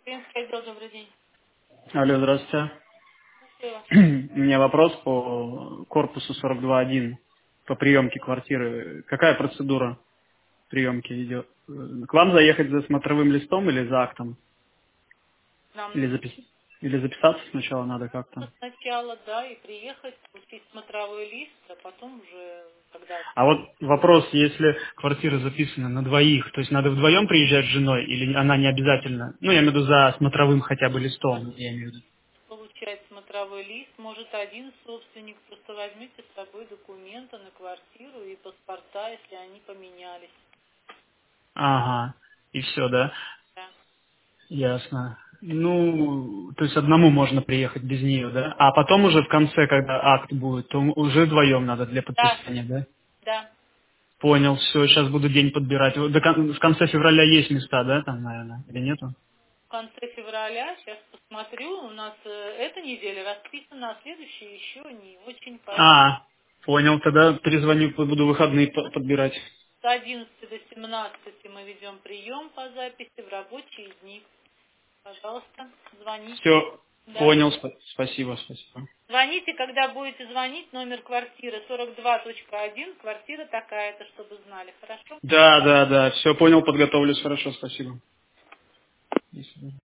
Клиентский отдел, добрый день. Алло, здравствуйте. Слушаю вас. У меня вопрос по корпусу 42.1, по приемке квартиры. Какая процедура приемки идет? К вам заехать за смотровым листом или за актом? Нам Или, нужно или записаться сначала надо как-то? сначала, да, и приехать, получить смотровой лист, а потом уже, когда... А вот вопрос, если квартира записана на двоих, то есть надо вдвоем приезжать с женой или она не обязательно? Ну, я имею в виду за смотровым хотя бы листом, я имею в виду. Получать смотровой лист может один собственник. Просто возьмите с собой документы на квартиру и паспорта, если они поменялись. Ага, и все, да? Да, Ясно. Ну, то есть одному можно приехать без нее, да? А потом уже в конце, когда акт будет, то уже вдвоем надо для да, подписания, да? да. Понял, все, сейчас буду день подбирать. Вот в конце февраля есть места, да, там, наверное, или нету? В конце февраля, сейчас посмотрю, у нас эта неделя расписана, а следующая еще не очень, поэтому А, понял, тогда перезвоню, буду выходные подбирать. с 11 до 17 мы ведем прием по записи в рабочие дни. Пожалуйста, звоните. Все, Да. понял, спасибо, спасибо. Звоните, когда будете звонить, номер квартиры 42.1, квартира такая-то, чтобы знали, хорошо? Да, да, да, все, понял, подготовлюсь, хорошо, спасибо. До свидания.